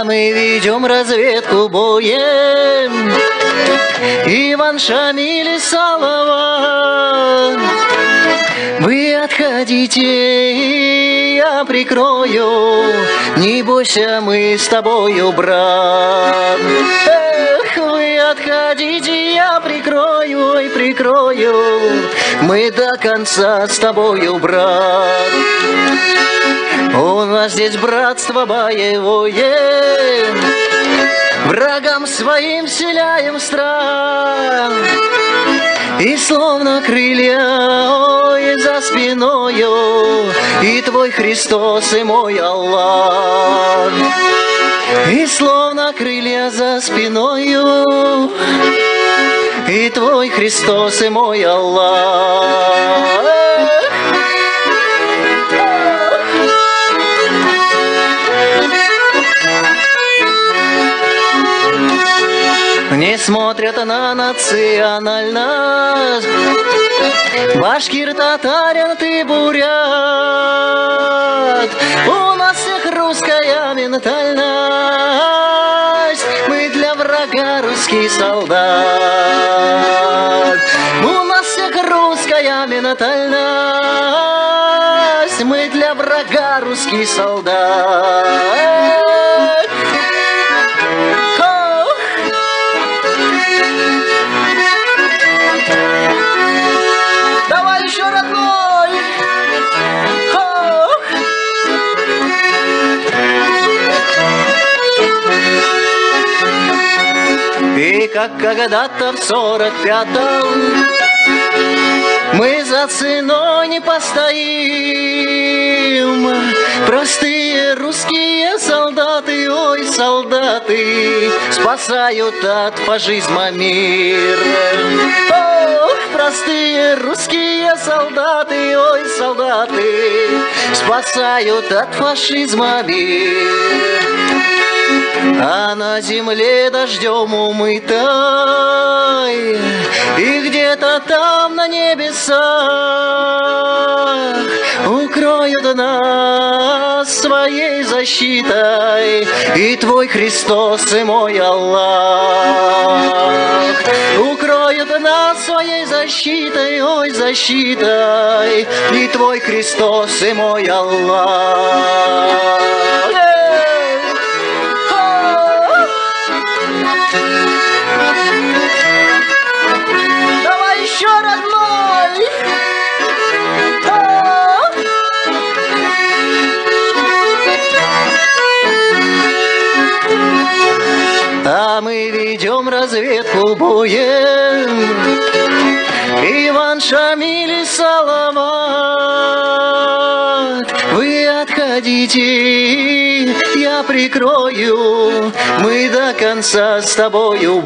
мы ведем разведку боем. Иван, Шамиль и Салават, вы отходите, я прикрою, не бойся, мы с тобою, брат. Эх, вы отходите, я прикрою, ой, прикрою, мы до конца с тобою, брат. У нас здесь братство боевое, врагам своим вселяем страх. И словно крылья, ой, за спиною, и твой Христос, и мой Аллах. И словно крылья за спиною, и твой Христос, и мой Аллах. Не смотрят на национальность, башкир, татарин, ты бурят. У нас всех русская ментальность, мы для врага русский солдат. У нас всех русская ментальность, мы для врага русский солдат. И как когда-то в 45-м мы за ценой не постоим. Простые русские солдаты, ой, солдаты, спасают от фашизма мир. Ох, простые русские солдаты, ой, солдаты, спасают от фашизма мир. А на земле дождем умытой, и где-то там на небесах укроют нас своей защитой, и твой Христос, и мой Аллах. Укроют нас своей защитой, ой, защитой, и твой Христос, и мой Аллах. Давай еще, родной! А мы ведем разведку боем. Иван, Шамиль и Салават, вы отходите, я прикрою, мы до конца с тобою,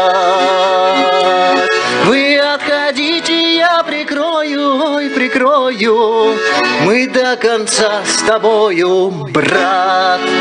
брат. Вы отходите, я прикрою, ой, прикрою, мы до конца с тобою, брат.